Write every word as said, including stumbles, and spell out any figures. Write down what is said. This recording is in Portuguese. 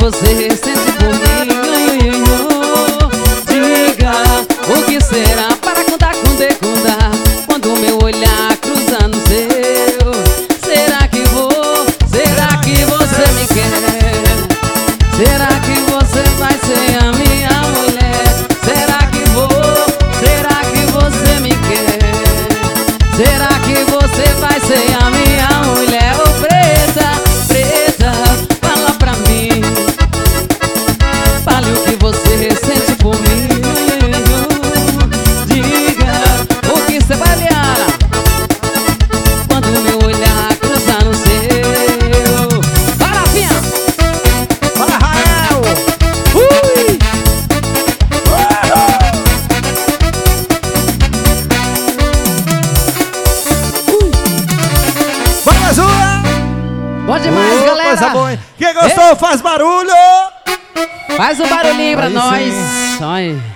você sente por mim. Diga o que será para contar com decundar quando o meu olhar cruza no seu. Será que vou, será que você me quer? Será que você vai ser a minha mulher? Será que vou, será que você me quer? Será que você vai ser a minha mulher? Ô preta, preta, fala pra mim. Fale o que você sente por mim. Diga o que você vai liar quando o meu olhar cruzar no seu. Fala, Rafinha! Fala, Rael! Ui! Bora mais uma! Bom demais, Ô, galera! coisa boa, hein? Quem gostou, faz barulho! Faz um barulhinho pra Aí nós. sim. Olha.